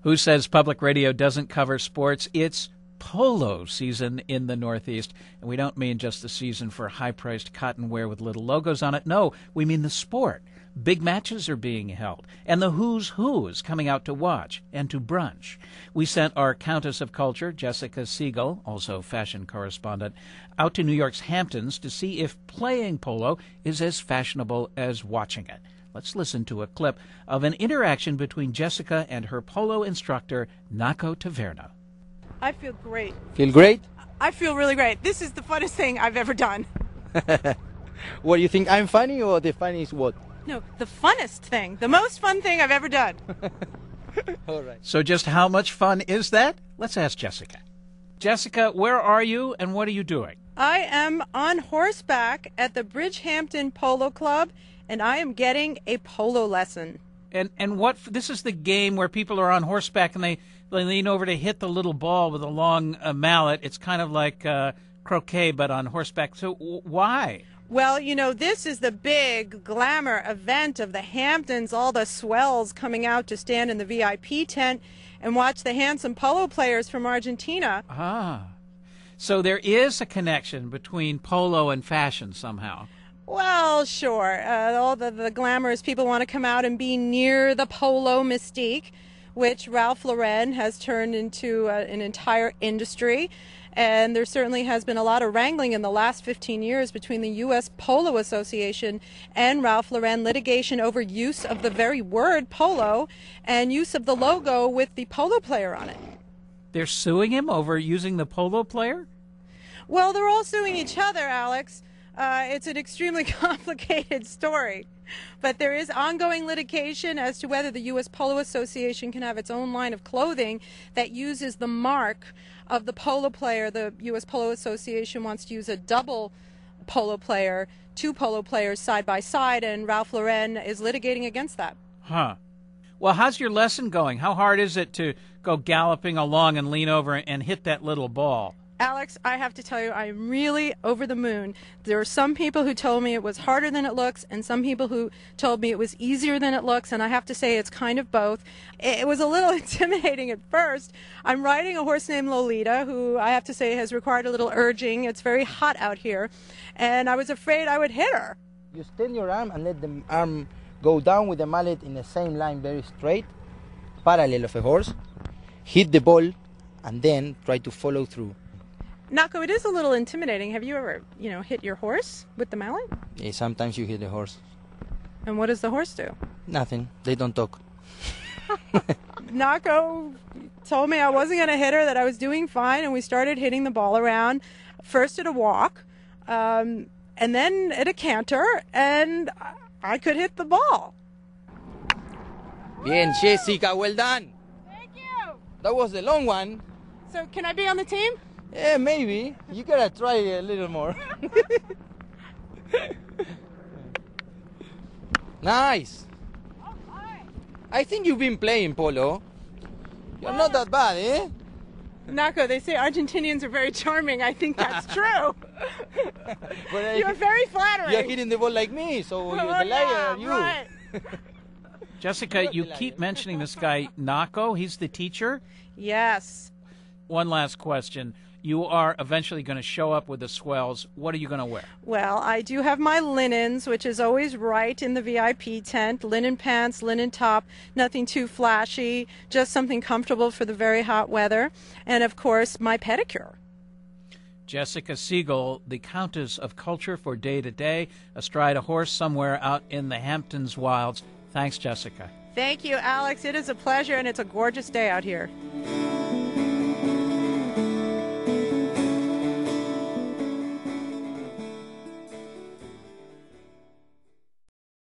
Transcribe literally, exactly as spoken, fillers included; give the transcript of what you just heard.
Who says public radio doesn't cover sports? It's polo season in the Northeast. And we don't mean just the season for high-priced cotton wear with little logos on it. No, we mean the sport. Big matches are being held, and the who's who is coming out to watch and to brunch. We sent our Countess of Culture, Jessica Siegel, also fashion correspondent, out to New York's Hamptons to see if playing polo is as fashionable as watching it. Let's listen to a clip of an interaction between Jessica and her polo instructor, Nako Taverna. I feel great. Feel great? I feel really great. This is the funnest thing I've ever done. What, do you think I'm funny, or the funny is what? No, the funnest thing. The most fun thing I've ever done. All right. So just how much fun is that? Let's ask Jessica. Jessica, where are you and what are you doing? I am on horseback at the Bridgehampton Polo Club, and I am getting a polo lesson. And and what this is the game where people are on horseback and they, they lean over to hit the little ball with a long uh, mallet. It's kind of like uh, croquet, but on horseback. So w- why? Well, you know, this is the big glamour event of the Hamptons, all the swells coming out to stand in the V I P tent and watch the handsome polo players from Argentina. Ah, so there is a connection between polo and fashion somehow. Well, sure. Uh, all the, the glamorous people want to come out and be near the polo mystique, which Ralph Lauren has turned into uh, an entire industry. And there certainly has been a lot of wrangling in the last fifteen years between the U S Polo Association and Ralph Lauren, litigation over use of the very word polo and use of the logo with the polo player on it. They're suing him over using the polo player? Well, they're all suing each other, Alex. Uh, it's an extremely complicated story. But there is ongoing litigation as to whether the U S Polo Association can have its own line of clothing that uses the mark of the polo player. The U S Polo Association wants to use a double polo player, two polo players side by side, and Ralph Lauren is litigating against that. Huh. Well, how's your lesson going? How hard is it to go galloping along and lean over and hit that little ball? Alex, I have to tell you, I'm really over the moon. There are some people who told me it was harder than it looks, and some people who told me it was easier than it looks, and I have to say it's kind of both. It was a little intimidating at first. I'm riding a horse named Lolita, who I have to say has required a little urging. It's very hot out here, and I was afraid I would hit her. You extend your arm and let the arm go down with the mallet in the same line, very straight, parallel of a horse. Hit the ball, and then try to follow through. Nako, it is a little intimidating. Have you ever, you know, hit your horse with the mallet? Yeah, sometimes you hit the horse. And what does the horse do? Nothing. They don't talk. Nako told me I wasn't going to hit her, that I was doing fine, and we started hitting the ball around, first at a walk, um, and then at a canter, and I could hit the ball. Bien, Jessica, well done. Thank you. That was the long one. So can I be on the team? Yeah, maybe. You gotta try a little more. Nice. I think you've been playing polo. You're not that bad, eh? Nako, they say Argentinians are very charming. I think that's true. But, uh, You're very flattering. You're hitting the ball like me, so Oh, you're the liar, yeah, you. right. Jessica, you keep mentioning this guy, Nako. He's the teacher? Yes. One last question. You are eventually going to show up with the swells. What are you going to wear? Well, I do have my linens, which is always right in the V I P tent. Linen pants, linen top, nothing too flashy, just something comfortable for the very hot weather. And, of course, my pedicure. Jessica Siegel, the Countess of Culture for Day to Day, astride a horse somewhere out in the Hamptons wilds. Thanks, Jessica. Thank you, Alex. It is a pleasure, and it's a gorgeous day out here.